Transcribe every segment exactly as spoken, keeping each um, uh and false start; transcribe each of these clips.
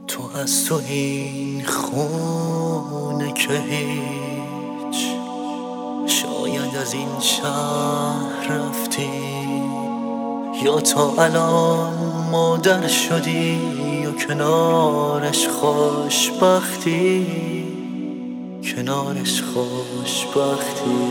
تو از تو این خونه که هیچ، شاید از این شهر رفتی یا تا الان مادر شدی یا کنارش خوشبختی، کنارش خوشبختی.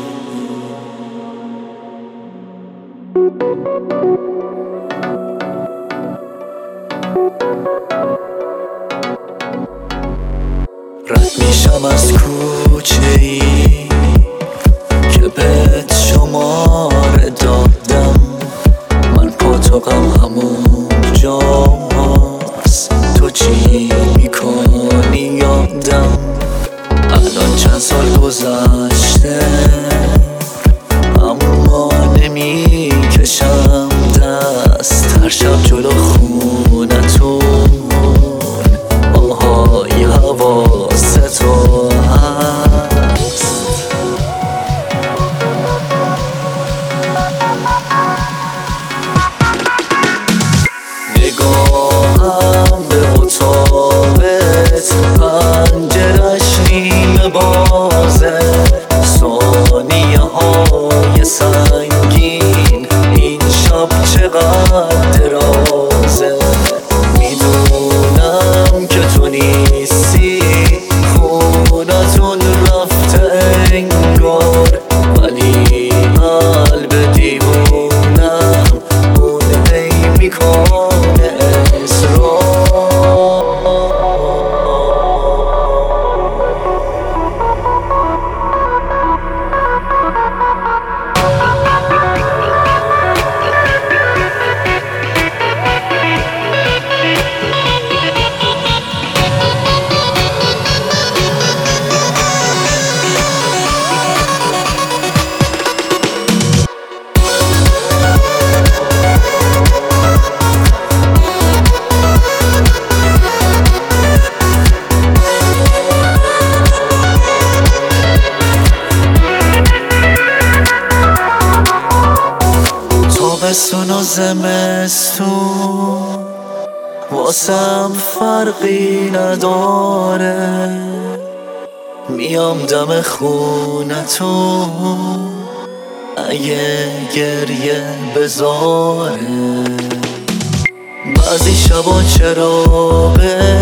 رد میشم از کوچه ای که بهت شماره دادم، من پاتوقم همون جاست، تو چی میکنی یادم. الان چند سال گذشته اما نمیکشم دست، هر شب جلو خونتون آهای حواست تو هست. نگاهم به اتاقت پنجرش نیمه بازه، ثانیه های سنگین این شب چقدر درازه. میدونم که تو نیستی، خونتون رفته انگار، ولی قلب دیوونم اون هی میکنه اصرار. تابستون و زمستون واسم فرقی نداره، میام دم خونتون اگه گریه بذاره. بعضی شبا چراغه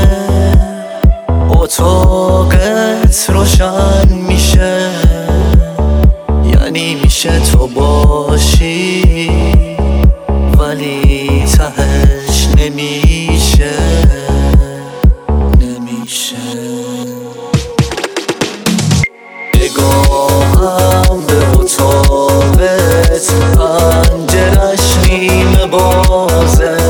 اتاقت روشن میشه، یعنی میشه تو باشی ولی تهش نمیشه، نمیشه. نگاهم به اتاقت پنجرش نیمه بازه،